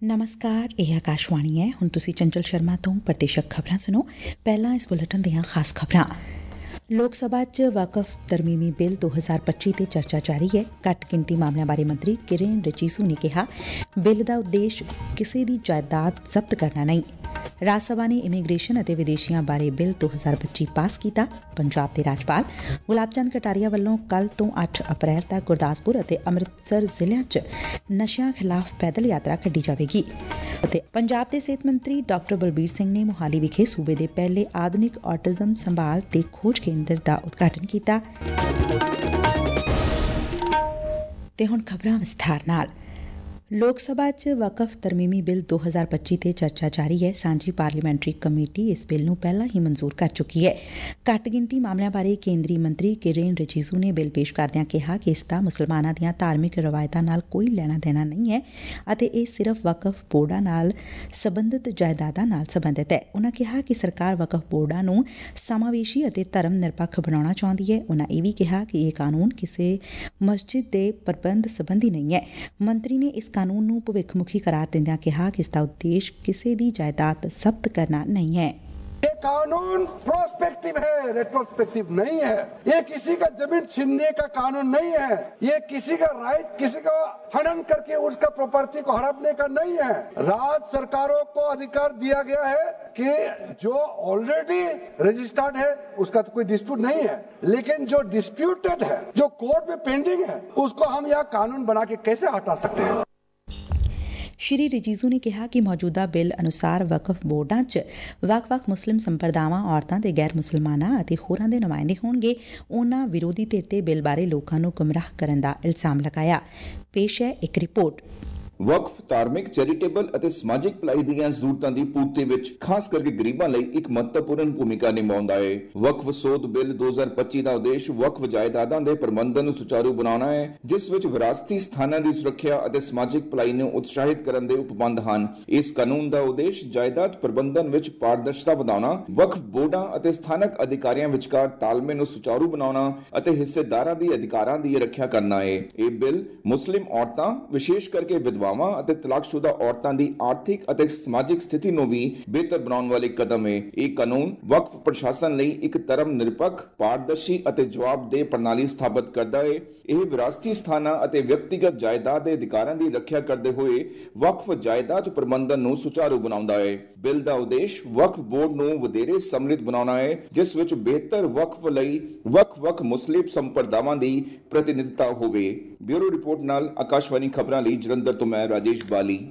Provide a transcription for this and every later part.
ਨਮਸਕਾਰ, ਇਹ ਆਕਾਸ਼ਵਾਣੀ ਹੈ। ਹੁਣ ਤੁਸੀਂ ਚੰਚਲ ਸ਼ਰਮਾ ਤੋਂ ਪ੍ਰਤੀਸ਼ਕ ਖਬਰਾਂ ਸੁਣੋ। ਪਹਿਲਾਂ ਇਸ ਬੁਲੇਟਿਨ ਦੀਆਂ ਖਾਸ ਖਬਰਾਂ। ਲੋਕ ਸਭਾ 'ਚ ਵਕਫ ਤਰਮੀਮੀ ਬਿੱਲ 2025 ਤੇ ਚਰਚਾ ਜਾਰੀ ਹੈ। ਘੱਟ ਗਿਣਤੀ ਮਾਮਲਿਆਂ ਬਾਰੇ ਮੰਤਰੀ ਕਿਰੇਨ ਰਿਜੀਜੂ ਨੇ ਕਿਹਾ, ਬਿੱਲ ਦਾ ਉਦੇਸ਼ ਕਿਸੇ ਦੀ ਜਾਇਦਾਦ ਜ਼ਬਤ ਕਰਨਾ ਨਹੀਂ। ਰਾਜ ਸਭਾ ਨੇ ਇਮੀਗ੍ਰੇਸ਼ਨ ਅਤੇ ਵਿਦੇਸ਼ੀਆਂ ਬਾਰੇ ਬਿੱਲ 2025 ਪਾਸ ਕੀਤਾ। ਪੰਜਾਬ ਦੇ ਰਾਜਪਾਲ ਗੁਲਾਬ ਚੰਦ ਕਟਾਰੀਆ ਵੱਲੋਂ ਕੱਲ੍ਹ ਤੋਂ 8 ਅਪ੍ਰੈਲ ਤੱਕ ਗੁਰਦਾਸਪੁਰ ਅਤੇ ਅੰਮ੍ਰਿਤਸਰ ਜ਼ਿਲ੍ਹਿਆਂ 'ਚ ਨਸ਼ਿਆਂ ਖਿਲਾਫ਼ ਪੈਦਲ ਯਾਤਰਾ ਕੱਢੀ ਜਾਵੇਗੀ। ਅਤੇ ਪੰਜਾਬ ਦੇ ਸਿਹਤ ਮੰਤਰੀ ਡਾਕਟਰ ਬਲਬੀਰ ਸਿੰਘ ਨੇ ਮੁਹਾਲੀ ਵਿਖੇ ਸੂਬੇ ਦੇ ਪਹਿਲੇ ਆਧੁਨਿਕ ਔਟਿਜ਼ਮ ਸੰਭਾਲ ਤੇ ਖੋਜ ਕੇਂਦਰ ਦਾ ਉਦਘਾਟਨ ਕੀਤਾ। ਤੇ ਹੁਣ ਖਬਰਾਂ ਵਿਸਥਾਰ ਨਾਲ। ਲੋਕ ਸਭਾ 'ਚ ਵਕਫ ਤਰਮੀਮੀ ਬਿੱਲ 2025 ਤੇ ਚਰਚਾ ਜਾਰੀ ਹੈ। ਸਾਂਝੀ ਪਾਰਲੀਮੈਂਟਰੀ ਕਮੇਟੀ ਇਸ ਬਿੱਲ ਨੂੰ ਪਹਿਲਾਂ ਹੀ ਮਨਜ਼ੂਰ ਕਰ ਚੁੱਕੀ ਹੈ। ਘੱਟ ਗਿਣਤੀ ਮਾਮਲਿਆਂ ਬਾਰੇ ਕੇਂਦਰੀ ਮੰਤਰੀ ਕਿਰੇਨ ਰਿਜੀਜੂ ਨੇ ਬਿੱਲ ਪੇਸ਼ ਕਰਦਿਆਂ ਕਿਹਾ ਕਿ ਇਸ ਦਾ ਮੁਸਲਮਾਨਾਂ ਦੀਆਂ ਧਾਰਮਿਕ ਰਵਾਇਤਾਂ ਨਾਲ ਕੋਈ ਲੈਣਾ ਦੇਣਾ ਨਹੀਂ ਹੈ ਅਤੇ ਇਹ ਸਿਰਫ ਵਕਫ ਬੋਰਡਾਂ ਨਾਲ ਸਬੰਧਤ ਜਾਇਦਾਦਾਂ ਨਾਲ ਸਬੰਧਤ ਹੈ। ਉਨ੍ਹਾਂ ਕਿਹਾ ਕਿ ਸਰਕਾਰ ਵਕਫ ਬੋਰਡਾਂ ਨੂੰ ਸਮਾਵੇਸ਼ੀ ਅਤੇ ਧਰਮ ਨਿਰਪੱਖ ਬਣਾਉਣਾ ਚਾਹੁੰਦੀ ਹੈ। ਉਨ੍ਹਾਂ ਇਹ ਵੀ ਕਿਹਾ ਕਿ ਇਹ ਕਾਨੂੰਨ ਕਿਸੇ ਮਸਜਿਦ ਦੇ ਪ੍ਰਬੰਧ ਸੰਬੰਧੀ ਨਹੀਂ ਹੈ। ਮੰਤਰੀ ਨੇ ਇਸ ਕਾਨੂੰਨ ਨੂੰ ਭਵਿੱਖਮੁਖੀ ਕਰਾਰ ਦਿੰਦਿਆਂ ਕਿਹਾ ਕਿ ਇਸ ਦਾ ਉਦੇਸ਼ ਕਿਸੇ ਦੀ ਜਾਇਦਾਦ ਜ਼ਬਤ ਕਰਨਾ नहीं है। ये कानून प्रोस्पेक्टिव है, रेट्रोस्पेक्टिव नहीं है। ये किसी का जमीन छीनने का कानून नहीं है। ये किसी का राइट, किसी का हनन करके उसका प्रॉपर्टी को हड़पने का नहीं है। राज्य सरकारों को अधिकार दिया गया है कि जो ऑलरेडी रजिस्टर्ड है उसका तो कोई डिस्प्यूट नहीं है, लेकिन जो डिस्प्यूटेड है, जो कोर्ट में पेंडिंग है, उसको हम यह कानून बना के कैसे हटा सकते हैं। ਸ਼੍ਰੀ ਰਿਜੀਜੂ ਨੇ ਕਿਹਾ ਕਿ ਮੌਜੂਦਾ ਬਿੱਲ ਅਨੁਸਾਰ ਵਕਫ ਬੋਰਡਾਂ 'ਚ ਵੱਖ-ਵੱਖ ਮੁਸਲਿਮ ਸੰਪਰਦਾਵਾਂ, ਔਰਤਾਂ ਤੇ ਗੈਰ ਮੁਸਲਮਾਨਾਂ ਅਤੇ ਹੋਰਾਂ ਦੇ ਨੁਮਾਇੰਦੇ ਹੋਣਗੇ। ਉਨ੍ਹਾਂ ਵਿਰੋਧੀ ਧਿਰ ਤੇ ਬਿੱਲ ਬਾਰੇ ਲੋਕਾਂ ਨੂੰ ਗੁੰਮਰਾਹ ਕਰਨ ਦਾ ਇਲਜ਼ਾਮ ਲਗਾਇਆ। ਪੇਸ਼ ਹੈ ਇੱਕ ਰਿਪੋਰਟ। ਵਕਫ ਧਾਰਮਿਕ, ਚੈਰੀਟੇਬਲ ਅਤੇ ਸਮਾਜਿਕ ਭਲਾਈ ਦੀਆਂ ਜ਼ਰੂਰਤਾਂ ਦੀ ਪੂਰਤੀ ਵਿੱਚ ਖਾਸ ਕਰਕੇ ਗਰੀਬਾਂ ਲਈ ਇੱਕ ਮਹੱਤਵਪੂਰਨ ਭੂਮਿਕਾ ਨਿਭਾਉਂਦਾ ਹੈ। ਵਕਫ ਸੋਧ ਬਿੱਲ 2025 ਦਾ ਉਦੇਸ਼ ਵਕਫ ਜਾਇਦਾਦਾਂ ਦੇ ਪ੍ਰਬੰਧਨ ਨੂੰ ਸੁਚਾਰੂ ਬਣਾਉਣਾ ਹੈ, ਜਿਸ ਵਿੱਚ ਵਿਰਾਸਤੀ ਸਥਾਨਾਂ ਦੀ ਸੁਰੱਖਿਆ ਅਤੇ ਸਮਾਜਿਕ ਭਲਾਈ ਨੂੰ ਉਤਸ਼ਾਹਿਤ ਕਰਨ ਦੇ ਉਪਬੰਧ ਹਨ। ਇਸ ਕਾਨੂੰਨ ਦਾ ਉਦੇਸ਼ ਜਾਇਦਾਦ ਪ੍ਰਬੰਧਨ ਵਿੱਚ ਪਾਰਦਰਸ਼ਤਾ ਵਧਾਉਣਾ, ਵਕਫ ਬੋਰਡਾਂ ਅਤੇ ਸਥਾਨਕ ਅਧਿਕਾਰੀਆਂ ਵਿਚਕਾਰ ਤਾਲਮੇਲ ਨੂੰ ਸੁਚਾਰੂ ਬਣਾਉਣਾ ਅਤੇ ਹਿੱਸੇਦਾਰਾਂ ਦੇ ਅਧਿਕਾਰਾਂ ਦੀ ਰੱਖਿਆ ਕਰਨਾ ਹੈ। ਇਹ ਬਿੱਲ ਮੁਸਲਿਮ ਔਰਤਾਂ, ਵਿਸ਼ੇਸ਼ ਕਰਕੇ ਵਿਧਵਾਵਾਂ ਅਤੇ ਤਲਾਕਸ਼ੁਦਾ ਔਰਤਾਂ ਦੀ ਆਰਥਿਕ ਅਤੇ ਸਮਾਜਿਕ ਸਥਿਤੀ ਨੂੰ ਵੀ ਬਿਹਤਰ ਬਣਾਉਣ ਵਾਲੀ ਕਦਮ ਹੈ। ਇਹ ਕਾਨੂੰਨ ਵਕਫ ਪ੍ਰਸ਼ਾਸਨ ਲਈ ਇੱਕ ਧਰਮ ਨਿਰਪੱਖ, ਪਾਰਦਰਸ਼ੀ ਅਤੇ ਜਵਾਬਦੇਹ ਪ੍ਰਣਾਲੀ ਸਥਾਪਿਤ ਕਰਦਾ ਹੈ। ਇਹ ਵਿਰਾਸਤੀ ਸਥਾਨਾਂ ਅਤੇ ਵਿਅਕਤੀਗਤ ਜਾਇਦਾਦ ਦੇ ਅਧਿਕਾਰਾਂ ਦੀ ਰੱਖਿਆ ਕਰਦੇ ਹੋਏ ਵਕਫ ਜਾਇਦਾਦ ਪ੍ਰਬੰਧਨ ਨੂੰ ਸੁਚਾਰੂ ਬਣਾਉਂਦਾ ਹੈ। ਬਿੱਲ ਦਾ ਉਦੇਸ਼ ਵਕਫ ਬੋਰਡ ਨੂੰ ਵਧੇਰੇ ਸਮਰਿੱਧ ਬਣਾਉਣਾ ਹੈ, ਜਿਸ ਵਿੱਚ ਬਿਹਤਰ ਵਕਫ ਲਈ ਵੱਖ-ਵੱਖ ਮੁਸਲਿਮ ਸੰਪਰਦਾਵਾਂ ਦੀ ਪ੍ਰਤੀਨਿਧਤਾ ਹੋਵੇ। ਬਿਊਰੋ ਰਿਪੋਰਟ ਨਾਲ ਆਕਾਸ਼ਵਾਣੀ ਖਬਰਾਂ ਲਈ ਜਲੰਧਰ ਤੋਂ ਮੈਂ ਰਾਜੇਸ਼ ਬਾਲੀ।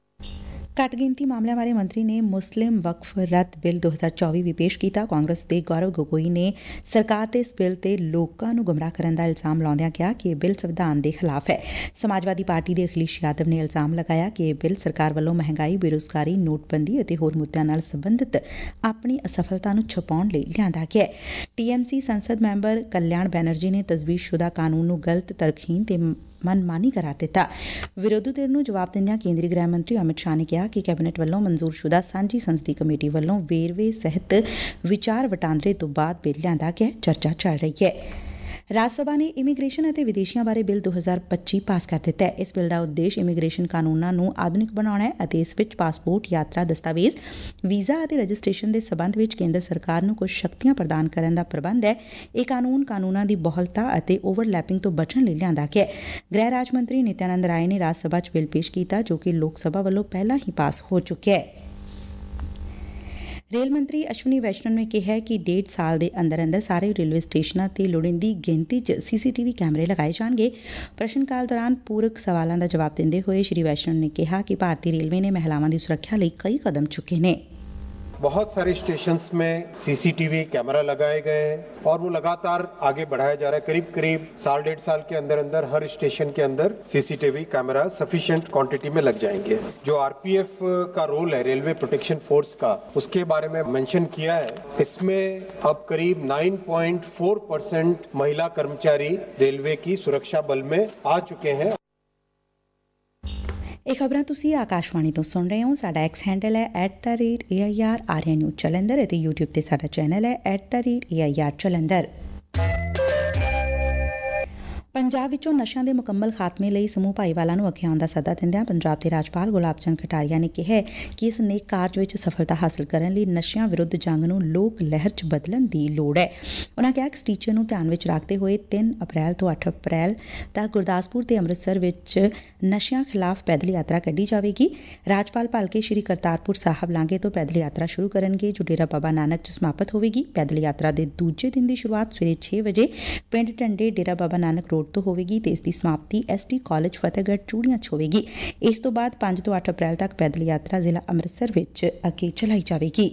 ਘੱਟ ਗਿਣਤੀ ਮਾਮਲਿਆਂ ਬਾਰੇ ਮੰਤਰੀ ਨੇ ਮੁਸਲਿਮ ਵਕਫ ਰੱਦ ਬਿੱਲ 2024 ਵੀ ਪੇਸ਼ ਕੀਤਾ। ਕਾਂਗਰਸ ਦੇ ਗੌਰਵ ਗੋਗੋਈ ਨੇ ਸਰਕਾਰ ਤੇ ਇਸ ਬਿੱਲ ਤੇ ਲੋਕਾਂ ਨੂੰ ਗੁੰਮਰਾਹ ਕਰਨ ਦਾ ਇਲਜ਼ਾਮ ਲਾਉਂਦਿਆਂ ਕਿਹਾ ਕਿ ਇਹ ਬਿੱਲ ਸੰਵਿਧਾਨ ਦੇ ਖਿਲਾਫ ਹੈ। ਸਮਾਜਵਾਦੀ ਪਾਰਟੀ ਦੇ ਅਖਿਲੇਸ਼ ਯਾਦਵ ਨੇ ਇਲਜ਼ਾਮ ਲਗਾਇਆ ਕਿ ਇਹ ਬਿੱਲ ਸਰਕਾਰ ਵੱਲੋਂ ਮਹਿੰਗਾਈ, ਬੇਰੁਜ਼ਗਾਰੀ, ਨੋਟਬੰਦੀ ਅਤੇ ਹੋਰ ਮੁੱਦਿਆਂ ਨਾਲ ਸੰਬੰਧਿਤ ਆਪਣੀ ਅਸਫਲਤਾ ਨੂੰ ਛੁਪਾਉਣ ਲਈ ਲਿਆਂਦਾ ਗਿਆ ਹੈ। TMC ਸੰਸਦ ਮੈਂਬਰ ਕਲਿਆਣ ਬੈਨਰਜੀ ਨੇ ਤਜਵੀਜ਼ਸ਼ੁਦਾ ਕਾਨੂੰਨ ਨੂੰ ਗਲਤ, ਤਰਕਹੀਨ ਤੇ ਮਨਮਾਨੀ ਕਰਾਰ ਦਿੱਤਾ। ਵਿਰੋਧੀ ਧਿਰ ਨੂੰ ਜਵਾਬ ਦਿੰਦਿਆਂ ਕੇਂਦਰੀ ਗ੍ਰਹਿ ਮੰਤਰੀ ਅਮਿਤ ਸ਼ਾਹ ਨੇ ਕਿਹਾ ਕਿ ਕੈਬਨਿਟ ਵੱਲੋਂ ਮਨਜ਼ੂਰਸ਼ੁਦਾ ਸਾਂਝੀ ਸੰਸਦੀ ਕਮੇਟੀ ਵੱਲੋਂ ਵੇਰਵੇ ਸਹਿਤ ਵਿਚਾਰ ਵਟਾਂਦਰੇ ਤੋਂ ਬਾਅਦ ਬਿੱਲ ਲਿਆਂਦਾ ਗਿਆ। ਚਰਚਾ ਚੱਲ ਰਹੀ ਹੈ। ਰਾਜ ਸਭਾ ਨੇ ਇਮੀਗ੍ਰੇਸ਼ਨ ਅਤੇ ਵਿਦੇਸ਼ੀਆਂ ਬਾਰੇ ਬਿੱਲ 2025 ਪਾਸ ਕਰ ਦਿੱਤਾ ਹੈ। ਇਸ ਬਿੱਲ ਦਾ ਉਦੇਸ਼ ਇਮੀਗ੍ਰੇਸ਼ਨ ਕਾਨੂੰਨਾਂ ਨੂੰ ਆਧੁਨਿਕ ਬਣਾਉਣਾ ਹੈ ਅਤੇ ਇਸ ਵਿੱਚ ਪਾਸਪੋਰਟ, ਯਾਤਰਾ ਦਸਤਾਵੇਜ਼, ਵੀਜ਼ਾ ਅਤੇ ਰਜਿਸਟ੍ਰੇਸ਼ਨ ਦੇ ਸਬੰਧ ਵਿੱਚ ਕੇਂਦਰ ਸਰਕਾਰ ਨੂੰ ਕੁਝ ਸ਼ਕਤੀਆਂ ਪ੍ਰਦਾਨ ਕਰਨ ਦਾ ਪ੍ਰਬੰਧ ਹੈ। ਇਹ ਕਾਨੂੰਨ ਕਾਨੂੰਨਾਂ ਦੀ ਬਹੁਲਤਾ ਅਤੇ ਓਵਰਲੈਪਿੰਗ ਤੋਂ ਬਚਣ ਲਈ ਲਿਆਂਦਾ ਗਿਆ। ਗ੍ਰਹਿ ਰਾਜ ਮੰਤਰੀ ਨਿਤਿਆਨੰਦ ਰਾਏ ਨੇ ਰਾਜ ਸਭਾ 'ਚ ਬਿੱਲ ਪੇਸ਼ ਕੀਤਾ, ਜੋ ਕਿ ਲੋਕ ਸਭਾ ਵੱਲੋਂ ਪਹਿਲਾਂ ਹੀ ਪਾਸ ਹੋ ਚੁੱਕਿਆ ਹੈ। ਰੇਲ ਮੰਤਰੀ ਅਸ਼ਵਨੀ ਵੈਸ਼ਨਵ ਨੇ ਕਿਹਾ ਕਿ 1.5 ਸਾਲ ਦੇ ਅੰਦਰ ਸਾਰੇ ਰੇਲਵੇ ਸਟੇਸ਼ਨਾਂ ਤੇ ਲੋੜੀਂਦੀ ਗਿਣਤੀ 'ਚ CCTV ਕੈਮਰੇ ਲਗਾਏ ਜਾਣਗੇ। ਪ੍ਰਸ਼ਨ ਕਾਲ ਦੌਰਾਨ ਪੂਰਕ ਸਵਾਲਾਂ ਦਾ ਜਵਾਬ ਦਿੰਦੇ ਹੋਏ ਸ਼੍ਰੀ ਵੈਸ਼ਨਵ ਨੇ ਕਿਹਾ ਕਿ ਭਾਰਤੀ ਰੇਲਵੇ ਨੇ ਮਹਿਲਾਵਾਂ ਦੀ ਸੁਰੱਖਿਆ ਲਈ ਕਈ ਕਦਮ ਚੁੱਕੇ ਨੇ। बहुत सारे स्टेशंस में CCTV कैमरा लगाए गए हैं और वो लगातार आगे बढ़ाया जा रहा है। करीब करीब 1.5 साल के अंदर हर स्टेशन के अंदर CCTV कैमरा सफिशिएंट क्वांटिटी में लग जाएंगे। जो RPF का रोल है, रेलवे प्रोटेक्शन फोर्स का, उसके बारे में मेंशन किया है। इसमें अब करीब 9.4% महिला कर्मचारी रेलवे की सुरक्षा बल में आ चुके हैं। ਇਹ ਖਬਰਾਂ ਤੁਸੀਂ ਆਕਾਸ਼ਵਾਣੀ ਤੋਂ ਸੁਣ ਰਹੇ ਹੋ। ਸਾਡਾ ਐਕਸ ਹੈਂਡਲ ਹੈ @AIR ਆਰੀਆ ਨਿਊਜ਼ ਜਲੰਧਰ ਅਤੇ YouTube ਤੇ ਸਾਡਾ ਚੈਨਲ ਹੈ @AIR ਜਲੰਧਰ। ਪੰਜਾਬ ਵਿੱਚੋਂ ਨਸ਼ਿਆਂ ਦੇ ਮੁਕੰਮਲ ਖਾਤਮੇ ਲਈ ਸਮੂਹ ਭਾਈਵਾਲਾਂ ਨੂੰ ਅੱਗੇ ਆਉਣ ਦਾ ਸੱਦਾ ਦਿੰਦਿਆਂ ਪੰਜਾਬ ਦੇ ਰਾਜਪਾਲ ਗੁਲਾਬ ਚੰਦ ਕਟਾਰੀਆ ਨੇ ਕਿਹਾ ਕਿ ਇਸ ਨੇਕ ਕਾਰਜ ਵਿੱਚ ਸਫਲਤਾ ਹਾਸਲ ਕਰਨ ਲਈ ਨਸ਼ਿਆਂ ਵਿਰੁੱਧ ਜੰਗ ਨੂੰ ਲੋਕ ਲਹਿਰ 'ਚ ਬਦਲਣ ਦੀ ਲੋੜ ਹੈ। ਉਨ੍ਹਾਂ ਕਿਹਾ ਕਿ ਇਸ ਟੀਚੇ ਨੂੰ ਧਿਆਨ ਵਿੱਚ ਰੱਖਦੇ ਹੋਏ 3 ਅਪ੍ਰੈਲ ਤੋਂ 8 ਅਪ੍ਰੈਲ ਤੱਕ ਗੁਰਦਾਸਪੁਰ ਤੇ ਅੰਮ੍ਰਿਤਸਰ ਵਿੱਚ ਨਸ਼ਿਆਂ ਖਿਲਾਫ ਪੈਦਲ ਯਾਤਰਾ ਕੱਢੀ ਜਾਵੇਗੀ। ਰਾਜਪਾਲ ਭਲਕੇ ਸ਼੍ਰੀ ਕਰਤਾਰਪੁਰ ਸਾਹਿਬ ਲਾਂਘੇ ਤੋਂ ਪੈਦਲ ਯਾਤਰਾ ਸ਼ੁਰੂ ਕਰਨਗੇ ਜੋ ਡੇਰਾ ਬਾਬਾ ਨਾਨਕ 'ਚ ਸਮਾਪਤ ਹੋਵੇਗੀ। ਪੈਦਲ ਯਾਤਰਾ ਦੇ ਦੂਜੇ ਦਿਨ ਦੀ ਸ਼ੁਰੂਆਤ ਸਵੇਰੇ 6 ਵਜੇ ਪਿੰਡ ਢੰਡੇ ਡੇਰਾ ਬਾਬਾ ਨਾਨਕ ਰੋਡ ਤੋਂ ਹੋਵੇਗੀ ਤੇ ਇਸ ਦੀ ਸਮਾਪਤੀ ਐਸਟੀ ਕਾਲਜ ਫਤਿਹਗੜ੍ਹ ਚੂੜੀਆਂ 'ਚ ਹੋਵੇਗੀ। ਇਸ ਤੋਂ ਬਾਅਦ 5 ਤੋਂ 8 ਅਪ੍ਰੈਲ ਤੱਕ ਪੈਦਲ ਯਾਤਰਾ ਜ਼ਿਲ੍ਹਾ ਅੰਮ੍ਰਿਤਸਰ ਵਿੱਚ ਅੱਗੇ ਚਲਾਈ ਜਾਵੇਗੀ।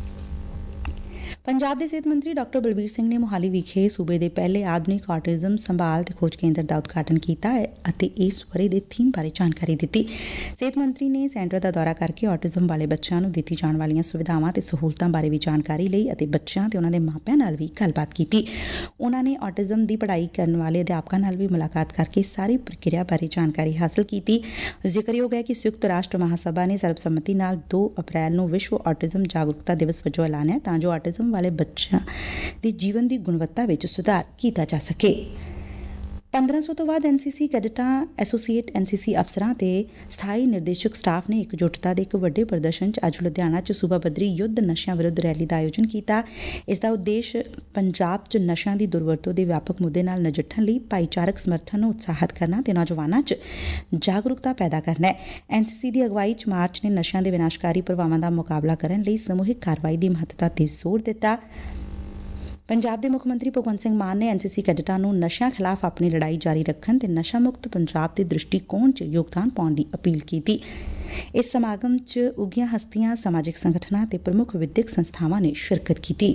ਪੰਜਾਬ ਦੇ ਸਿਹਤ ਮੰਤਰੀ ਡਾਕਟਰ ਬਲਬੀਰ ਸਿੰਘ ਨੇ ਮੋਹਾਲੀ ਵਿਖੇ ਸੂਬੇ ਦੇ ਪਹਿਲੇ ਆਧੁਨਿਕ ਆਟਿਜ਼ਮ ਸੰਭਾਲ ਤੇ ਖੋਜ ਕੇਂਦਰ ਦਾ ਉਦਘਾਟਨ ਕੀਤਾ ਅਤੇ ਇਸ ਵਰ੍ਹੇ ਦੇ ਥੀਮ ਬਾਰੇ ਜਾਣਕਾਰੀ ਦਿੱਤੀ। ਸਿਹਤ ਮੰਤਰੀ ਨੇ ਸੈਂਟਰ ਦਾ ਦੌਰਾ ਕਰਕੇ ਆਟਿਜ਼ਮ ਵਾਲੇ ਬੱਚਿਆਂ ਨੂੰ ਦਿੱਤੀ ਜਾਣ ਵਾਲੀਆਂ ਸੁਵਿਧਾਵਾਂ ਤੇ ਸਹੂਲਤਾਂ ਬਾਰੇ ਵੀ ਜਾਣਕਾਰੀ ਲਈ ਅਤੇ ਬੱਚਿਆਂ ਤੇ ਉਹਨਾਂ ਦੇ ਮਾਪਿਆਂ ਨਾਲ ਵੀ ਗੱਲਬਾਤ ਕੀਤੀ। ਉਹਨਾਂ ਨੇ ਆਟਿਜ਼ਮ ਦੀ ਪੜ੍ਹਾਈ ਕਰਨ ਵਾਲੇ ਅਧਿਆਪਕਾਂ ਨਾਲ ਵੀ ਮੁਲਾਕਾਤ ਕਰਕੇ ਸਾਰੀ ਪ੍ਰਕਿਰਿਆ ਬਾਰੇ ਜਾਣਕਾਰੀ ਹਾਸਲ ਕੀਤੀ। ਜ਼ਿਕਰਯੋਗ ਹੈ ਕਿ ਸੰਯੁਕਤ ਰਾਸ਼ਟਰ ਮਹਾਸਭਾ ਨੇ ਸਰਬਸੰਮਤੀ ਨਾਲ 2 ਅਪ੍ਰੈਲ ਨੂੰ ਵਿਸ਼ਵ ਆਟਿਜ਼ਮ ਜਾਗਰੂਕਤਾ ਦਿਵਸ ਵਜੋਂ ਐਲਾਨਿਆ ਤਾਂ ਜੋ ਆਟਿਜ਼ਮ ਵਾਲੇ ਬੱਚਿਆਂ ਦੇ ਜੀਵਨ ਦੀ ਗੁਣਵੱਤਾ ਵਿੱਚ ਸੁਧਾਰ ਕੀਤਾ ਜਾ ਸਕੇ। 1500 ਤੋਂ ਬਾਅਦ ਐਨਸੀਸੀ ਕੈਡਟਾਂ, ਐਸੋਸੀਏਟ ਐਨਸੀਸੀ ਅਫਸਰਾਂ ਤੇ ਸਥਾਈ ਨਿਰਦੇਸ਼ਕ ਸਟਾਫ ਨੇ ਇਕਜੁੱਟਤਾ ਦੇ ਇੱਕ ਵੱਡੇ ਪ੍ਰਦਰਸ਼ਨ 'ਚ ਅੱਜ ਲੁਧਿਆਣਾ 'ਚ ਸੂਬਾ ਪੱਧਰੀ ਯੁੱਧ ਨਸ਼ਿਆਂ ਵਿਰੁੱਧ ਰੈਲੀ ਦਾ ਆਯੋਜਨ ਕੀਤਾ। ਇਸ ਦਾ ਉਦੇਸ਼ ਪੰਜਾਬ 'ਚ ਨਸ਼ਿਆਂ ਦੀ ਦੁਰਵਰਤੋਂ ਦੇ ਵਿਆਪਕ ਮੁੱਦੇ ਨਾਲ ਨਜਿੱਠਣ ਲਈ ਭਾਈਚਾਰਕ ਸਮਰਥਨ ਨੂੰ ਉਤਸ਼ਾਹਿਤ ਕਰਨਾ ਤੇ ਨੌਜਵਾਨਾਂ 'ਚ ਜਾਗਰੂਕਤਾ ਪੈਦਾ ਕਰਨਾ ਹੈ। ਐਨਸੀਸੀ ਦੀ ਅਗਵਾਈ 'ਚ ਮਾਰਚ ਨੇ ਨਸ਼ਿਆਂ ਦੇ ਵਿਨਾਸ਼ਕਾਰੀ ਪ੍ਰਭਾਵਾਂ ਦਾ ਮੁਕਾਬਲਾ ਕਰਨ ਲਈ ਸਮੂਹਿਕ ਕਾਰਵਾਈ ਦੀ ਮਹੱਤਤਾ ਤੇ ਜ਼ੋਰ ਦਿੱਤਾ। ਪੰਜਾਬ ਦੇ ਮੁੱਖ ਮੰਤਰੀ ਭਗਵੰਤ ਸਿੰਘ ਮਾਨ ਨੇ ਐਨਸੀਸੀ ਕੈਡਟਾਂ ਨੂੰ ਨਸ਼ਿਆਂ ਖਿਲਾਫ ਆਪਣੀ ਲੜਾਈ ਜਾਰੀ ਰੱਖਣ ਤੇ ਨਸ਼ਾ ਮੁਕਤ ਪੰਜਾਬ ਦੇ ਦ੍ਰਿਸ਼ਟੀਕੋਣ 'ਚ ਯੋਗਦਾਨ ਪਾਉਣ ਦੀ ਅਪੀਲ ਕੀਤੀ। ਇਸ ਸਮਾਗਮ 'ਚ ਉੱਘੀਆਂ ਹਸਤੀਆਂ, ਸਮਾਜਿਕ ਸੰਗਠਨਾਂ ਤੇ ਪ੍ਰਮੁੱਖ ਵਿਦਿਅਕ ਸੰਸਥਾਵਾਂ ਨੇ ਸ਼ਿਰਕਤ ਕੀਤੀ।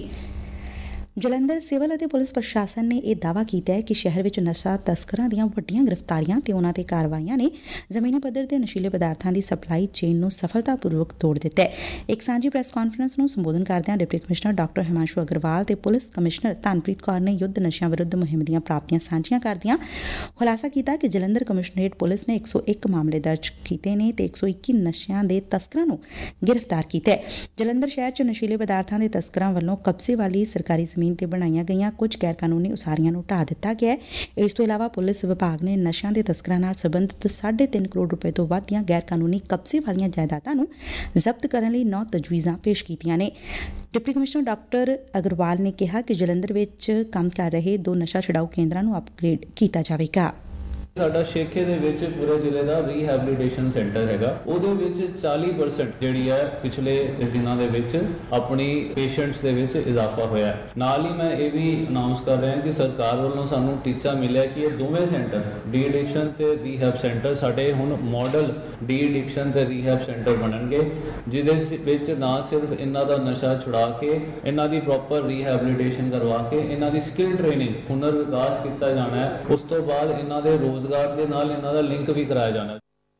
ਜਲੰਧਰ ਸਿਵਲ ਅਤੇ ਪੁਲਿਸ ਪ੍ਰਸ਼ਾਸਨ ਨੇ ਇਹ ਦਾਅਵਾ ਕੀਤਾ ਹੈ ਕਿ ਸ਼ਹਿਰ ਵਿੱਚ ਨਸ਼ਾ ਤਸਕਰਾਂ ਦੀਆਂ ਵੱਡੀਆਂ ਗ੍ਰਿਫਤਾਰੀਆਂ ਤੇ ਉਹਨਾਂ ਤੇ ਕਾਰਵਾਈਆਂ ਨੇ ਜ਼ਮੀਨੀ ਪੱਧਰ ਤੇ ਨਸ਼ੀਲੇ ਪਦਾਰਥਾਂ ਦੀ ਸਪਲਾਈ ਚੇਨ ਨੂੰ ਸਫਲਤਾਪੂਰਵਕ ਤੋੜ ਦਿੱਤਾ ਹੈ। ਇੱਕ ਸਾਂਝੀ ਪ੍ਰੈਸ ਕਾਨਫਰੰਸ ਨੂੰ ਸੰਬੋਧਨ ਕਰਦਿਆਂ deputy commissioner doctor Himanshu Agarwal ਤੇ ਪੁਲਿਸ ਕਮਿਸ਼ਨਰ ਧਨਪ੍ਰੀਤ ਕੌਰ ਨੇ ਯੁੱਧ ਨਸ਼ਿਆਂ ਵਿਰੁੱਧ ਮੁਹਿੰਮ ਦੀਆਂ ਪ੍ਰਾਪਤੀਆਂ ਸਾਂਝੀਆਂ ਕਰਦਿਆਂ ਖੁਲਾਸਾ ਕੀਤਾ ਕਿ ਜਲੰਧਰ ਕਮਿਸ਼ਨਰੇਟ ਪੁਲਿਸ ਨੇ 101 ਮਾਮਲੇ ਦਰਜ ਕੀਤੇ ਨੇ ਤੇ 121 ਨਸ਼ਿਆਂ ਦੇ ਤਸਕਰਾਂ ਨੂੰ ਗ੍ਰਿਫਤਾਰ ਕੀਤਾ ਹੈ। ਜਲੰਧਰ ਸ਼ਹਿਰ 'ਚ ਨਸ਼ੀਲੇ ਪਦਾਰਥਾਂ ਦੇ ਤਸਕਰਾਂ ਵੱਲੋਂ ਕਬਜ਼ੇ ਵਾਲੀ ਸਰਕਾਰੀ ਜ਼ਮੀਨ ਤੇ ਬਣਾਈਆਂ ਗਈਆਂ ਕੁਝ ਗੈਰ ਕਾਨੂੰਨੀ ਉਸਾਰੀਆਂ ਨੂੰ ਢਾਹ ਦਿੱਤਾ ਗਿਆ ਹੈ। ਇਸ ਤੋਂ ਇਲਾਵਾ ਪੁਲਿਸ ਵਿਭਾਗ ਨੇ ਨਸ਼ਿਆਂ ਦੇ ਤਸਕਰਾਂ ਨਾਲ ਸੰਬੰਧਿਤ 3.5 ਕਰੋੜ ਰੁਪਏ ਤੋਂ ਵੱਧ ਦੀਆਂ ਗੈਰ ਕਾਨੂੰਨੀ ਕਬਜ਼ੇ ਵਾਲੀਆਂ ਜਾਇਦਾਦਾਂ ਨੂੰ ਜ਼ਬਤ ਕਰਨ ਲਈ 9 ਤਜਵੀਜ਼ਾਂ ਪੇਸ਼ ਕੀਤੀਆਂ ਨੇ। ਡਿਪਟੀ ਕਮਿਸ਼ਨਰ ਡਾਕਟਰ ਅਗਰਵਾਲ ਨੇ ਕਿਹਾ ਕਿ ਜਲੰਧਰ ਵਿੱਚ ਕੰਮ ਕਰ ਰਹੇ 2 ਨਸ਼ਾ ਛੁਡਾਊ ਕੇਂਦਰਾਂ ਨੂੰ ਅਪਗ੍ਰੇਡ ਕੀਤਾ ਜਾਵੇਗਾ। ਸਾਡਾ ਸ਼ੇਖੇ ਦੇ ਵਿੱਚ ਪੂਰੇ ਜ਼ਿਲ੍ਹੇ ਦਾ ਰੀਹੈਬਿਲਿਟੇਸ਼ਨ ਸੈਂਟਰ ਹੈਗਾ, ਉਹਦੇ ਵਿੱਚ 40% ਜਿਹੜੀ ਹੈ ਪਿਛਲੇ ਦਿਨਾਂ ਦੇ ਵਿੱਚ ਆਪਣੀ ਪੇਸ਼ੈਂਟਸ ਦੇ ਵਿੱਚ ਇਜ਼ਾਫਾ ਹੋਇਆ। ਨਾਲ ਹੀ ਮੈਂ ਇਹ ਵੀ ਅਨਾਉਂਸ ਕਰ ਰਿਹਾ ਕਿ ਸਰਕਾਰ ਵੱਲੋਂ ਸਾਨੂੰ ਟੀਚਾ ਮਿਲਿਆ ਕਿ ਇਹ ਦੋਵੇਂ ਸੈਂਟਰ ਡੀ ਐਡਿਕਸ਼ਨ ਤੇ ਰੀਹੈਬ ਸੈਂਟਰ ਸਾਡੇ ਹੁਣ ਮਾਡਲ ਡੀ ਐਡਿਕਸ਼ਨ ਤੇ ਰੀਹੈਬ ਸੈਂਟਰ ਬਣਨਗੇ, ਜਿਹਦੇ ਵਿੱਚ ਨਾ ਸਿਰਫ ਇਹਨਾਂ ਦਾ ਨਸ਼ਾ ਛੁਡਾ ਕੇ ਇਹਨਾਂ ਦੀ ਪ੍ਰੋਪਰ ਰੀਹੈਬਿਲਿਟੇਸ਼ਨ ਕਰਵਾ ਕੇ ਇਹਨਾਂ ਦੀ ਸਕਿੱਲ ਟ੍ਰੇਨਿੰਗ, ਹੁਨਰ ਵਿਕਾਸ ਕੀਤਾ ਜਾਣਾ ਹੈ। ਉਸ ਤੋਂ ਬਾਅਦ ਇਹਨਾਂ ਦੇ ਰੋਜ਼ਗਾਰ ਦੇ ਨਾਲ ਇਹਨਾਂ ਦਾ ਲਿੰਕ ਵੀ ਕਰਾਇਆ ਜਾਣਾ।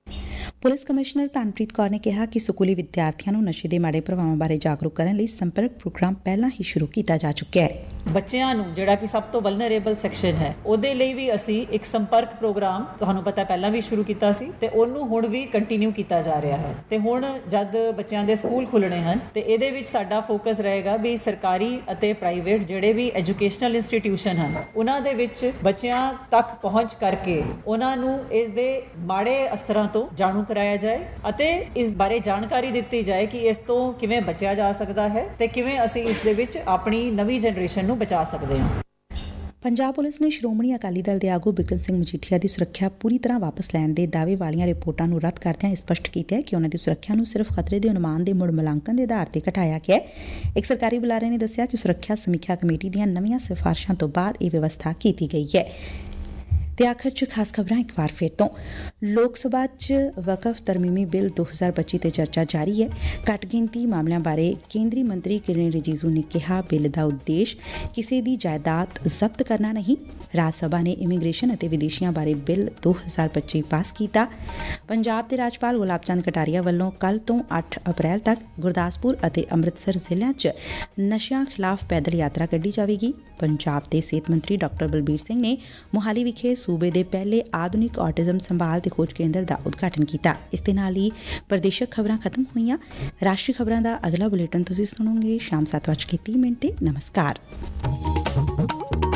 ਪੁਲਿਸ ਕਮਿਸ਼ਨਰ ਧਨਪ੍ਰੀਤ ਕੌਰ ਨੇ ਕਿਹਾ ਕਿ ਸਕੂਲੀ ਵਿਦਿਆਰਥੀਆਂ ਨੂੰ ਨਸ਼ੇ ਦੇ ਮਾੜੇ ਪ੍ਰਭਾਵਾਂ ਬਾਰੇ ਜਾਗਰੂਕ ਕਰਨ ਲਈ ਸੰਪਰਕ ਪ੍ਰੋਗਰਾਮ ਪਹਿਲਾਂ ਹੀ ਸ਼ੁਰੂ ਕੀਤਾ ਜਾ ਚੁੱਕਿਆ ਹੈ। ਬੱਚਿਆਂ ਨੂੰ ਜਿਹੜਾ ਕਿ ਸਭ ਤੋਂ ਵਲਨਰੇਬਲ ਸੈਕਸ਼ਨ ਹੈ, ਉਹਦੇ ਲਈ ਵੀ ਅਸੀਂ ਇੱਕ ਸੰਪਰਕ ਪ੍ਰੋਗਰਾਮ ਤੁਹਾਨੂੰ ਪਤਾ ਪਹਿਲਾਂ ਵੀ ਸ਼ੁਰੂ ਕੀਤਾ ਸੀ ਤੇ ਉਹਨੂੰ ਹੁਣ ਵੀ ਕੰਟੀਨਿਊ ਕੀਤਾ ਜਾ ਰਿਹਾ ਹੈ। ਤੇ ਹੁਣ ਜਦ ਬੱਚਿਆਂ ਦੇ ਸਕੂਲ ਖੁੱਲਣੇ ਹਨ ਤੇ ਇਹਦੇ ਵਿੱਚ ਸਾਡਾ ਫੋਕਸ ਰਹੇਗਾ ਵੀ ਸਰਕਾਰੀ ਅਤੇ ਪ੍ਰਾਈਵੇਟ ਜਿਹੜੇ ਵੀ ਐਜੂਕੇਸ਼ਨਲ ਇੰਸਟੀਟਿਊਸ਼ਨ ਹਨ ਉਹਨਾਂ ਦੇ ਵਿੱਚ ਬੱਚਿਆਂ ਤੱਕ ਪਹੁੰਚ ਕਰਕੇ ਉਹਨਾਂ ਨੂੰ ਇਸ ਦੇ ਮਾੜੇ ਅਸਰਾਂ ਤੋਂ ਜਾਣੂ ਕਰਾਇਆ ਜਾਏ ਅਤੇ ਇਸ ਬਾਰੇ ਜਾਣਕਾਰੀ ਦਿੱਤੀ ਜਾਏ ਕਿ ਇਸ ਤੋਂ ਕਿਵੇਂ ਬਚਿਆ ਜਾ ਸਕਦਾ ਹੈ ਤੇ ਕਿਵੇਂ ਅਸੀਂ ਇਸ ਦੇ ਵਿੱਚ ਆਪਣੀ ਨਵੀਂ ਜਨਰੇਸ਼ਨ ਨੂੰ ਬਚਾ ਸਕਦੇ ਹਾਂ। ਪੰਜਾਬ ਪੁਲਿਸ ਨੇ ਸ਼੍ਰੋਮਣੀ ਅਕਾਲੀ ਦਲ ਦੇ ਆਗੂ ਬਿਕਰਮ ਸਿੰਘ ਮਜੀਠੀਆ ਦੀ ਸੁਰੱਖਿਆ ਪੂਰੀ ਤਰ੍ਹਾਂ ਵਾਪਸ ਲੈਣ ਦੇ ਦਾਅਵੇ ਵਾਲੀਆਂ ਰਿਪੋਰਟਾਂ ਨੂੰ ਰੱਦ ਕਰਦਿਆਂ ਸਪਸ਼ਟ ਕੀਤਾ ਹੈ ਕਿ ਉਹਨਾਂ ਦੀ ਸੁਰੱਖਿਆ ਨੂੰ ਸਿਰਫ ਖਤਰੇ ਦੇ ਅਨੁਮਾਨ ਦੇ ਮੁੜ ਮੁਲਾਂਕਣ ਦੇ ਆਧਾਰ ਤੇ ਘਟਾਇਆ ਗਿਆ ਹੈ। ਇੱਕ ਸਰਕਾਰੀ ਬੁਲਾਰੇ ਨੇ ਦੱਸਿਆ ਕਿ ਸੁਰੱਖਿਆ ਸਮੀਖਿਆ ਕਮੇਟੀ ਦੀਆਂ ਨਵੀਆਂ ਸਿਫਾਰਿਸ਼ਾਂ ਤੋਂ ਬਾਅਦ ਇਹ ਵਿਵਸਥਾ ਕੀਤੀ ਗਈ ਹੈ। ਤੇ ਆਖਰ 'ਚ ਖਾਸ ਖਬਰਾਂ ਇੱਕ ਵਾਰ ਫਿਰ ਤੋਂ। ਲੋਕ ਸਭਾ 'ਚ ਵਕਫ ਤਰਮੀਮੀ ਬਿੱਲ 2025 ਤੇ ਚਰਚਾ ਜਾਰੀ ਹੈ। ਘੱਟ ਗਿਣਤੀ ਮਾਮਲਿਆਂ ਬਾਰੇ ਕੇਂਦਰੀ ਮੰਤਰੀ ਕਿਰਨ ਰਿਜੀਜੂ ਨੇ ਕਿਹਾ ਬਿੱਲ ਦਾ ਉਦੇਸ਼ ਕਿਸੇ ਦੀ ਜਾਇਦਾਦ ਜ਼ਬਤ ਕਰਨਾ ਨਹੀਂ। ਰਾਜ ਸਭਾ ਨੇ ਇਮੀਗ੍ਰੇਸ਼ਨ ਅਤੇ ਵਿਦੇਸ਼ੀਆਂ ਬਾਰੇ ਬਿੱਲ 2025 ਪਾਸ ਕੀਤਾ। ਪੰਜਾਬ ਦੇ ਰਾਜਪਾਲ ਗੁਲਾਬ ਚੰਦ ਕਟਾਰੀਆ ਵੱਲੋਂ ਕੱਲ੍ਹ ਤੋਂ 8 ਅਪ੍ਰੈਲ ਤੱਕ ਗੁਰਦਾਸਪੁਰ ਅਤੇ ਅੰਮ੍ਰਿਤਸਰ ਜ਼ਿਲ੍ਹਿਆਂ 'ਚ ਨਸ਼ਿਆਂ ਖਿਲਾਫ ਪੈਦਲ ਯਾਤਰਾ ਕੱਢੀ ਜਾਵੇਗੀ। ਪੰਜਾਬ ਦੇ ਸਿਹਤ ਮੰਤਰੀ ਡਾਕਟਰ ਬਲਬੀਰ ਸਿੰਘ ਨੇ ਮੋਹਾਲੀ ਵਿਖੇ ਸੂਬੇ ਦੇ ਪਹਿਲੇ ਆਧੁਨਿਕ ਆਟਿਜ਼ਮ ਸੰਭਾਲ ਤੇ ਖੋਜ ਕੇਂਦਰ ਦਾ ਉਦਘਾਟਨ ਕੀਤਾ। ਇਸ ਦੇ ਨਾਲ ਹੀ ਪ੍ਰਦੇਸ਼ਕ ਖਬਰਾਂ ਖਤਮ ਹੋਈਆਂ। ਰਾਸ਼ਟਰੀ ਖਬਰਾਂ ਦਾ ਅਗਲਾ ਬੁਲੇਟਿਨ ਤੁਸੀਂ ਸੁਣੋਗੇ ਸ਼ਾਮ 7:30 ਤੇ। ਨਮਸਕਾਰ।